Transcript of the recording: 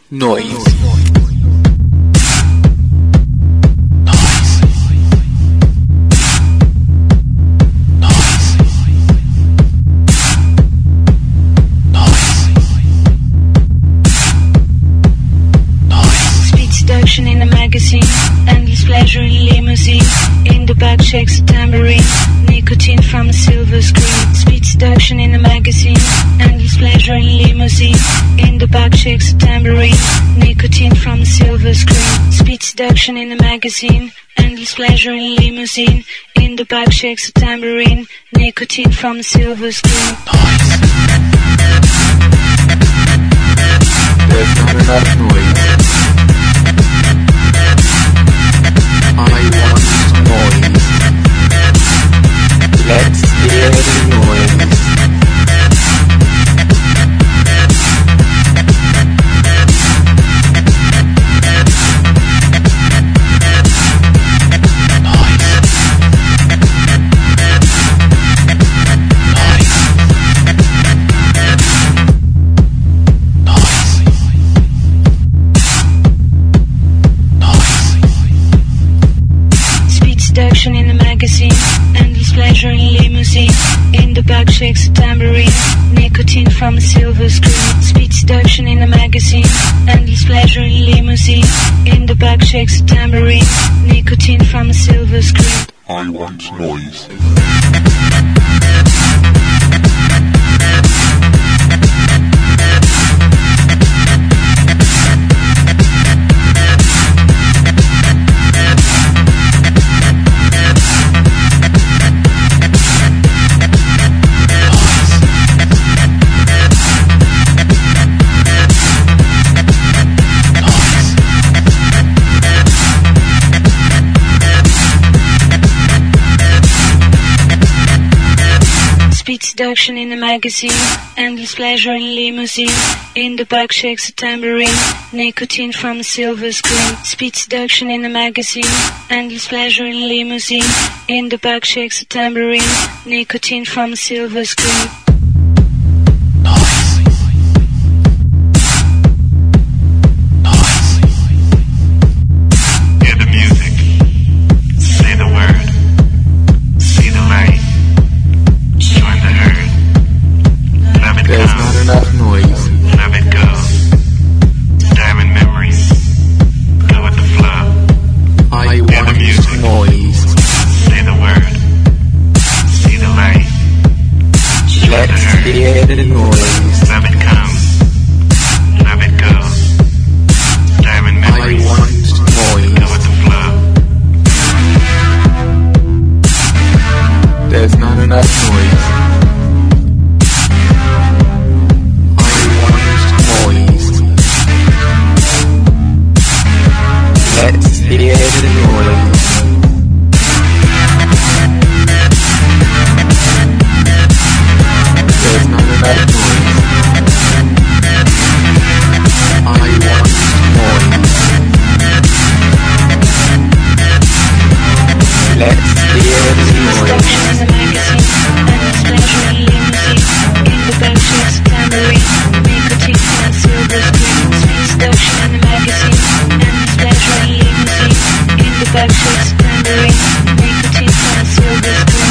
Noise. Seduction in a magazine, endless pleasure in limousine. In the back shakes a tambourine, nicotine from a silver screen. Speed seduction in a magazine, endless pleasure in limousine. In the back shakes a tambourine, nicotine from a silver screen. Speed seduction in a magazine, endless pleasure in limousine. In the back shakes a tambourine, nicotine from a silver screen. There's not enough noise. I want noise. Let's hear the noise. Seduction in a magazine, endless pleasure in limousine. In the back shakes a tambourine, nicotine from a silver screen. Speed seduction in a magazine, endless pleasure in limousine. In the back shakes a tambourine, nicotine from a silver screen. I want noise. Seduction in a magazine, endless pleasure in limousine. In the back shakes a tambourine, nicotine from a silver screen. Speed seduction in a magazine, endless pleasure in limousine. In the back shakes a tambourine, nicotine from a silver screen. There's not enough noise. Let it go. Diamond memories. Go with the flow. I want the music. Noise. Say the word. See the light. Let's hear the noise. Let it come. Let it go. Diamond memories. I want noise. Go with the flow. There's not enough noise. Let's hear the noise. There's not enough noise. I want noise. Let's hear the noise. In the magazine, endless pleasure in limousine. In the back shakes a tambourine, nicotine from a silver screen. Speed seduction in the magazine, endless pleasure in limousine. In the back shakes a tambourine, nicotine from a silver screen.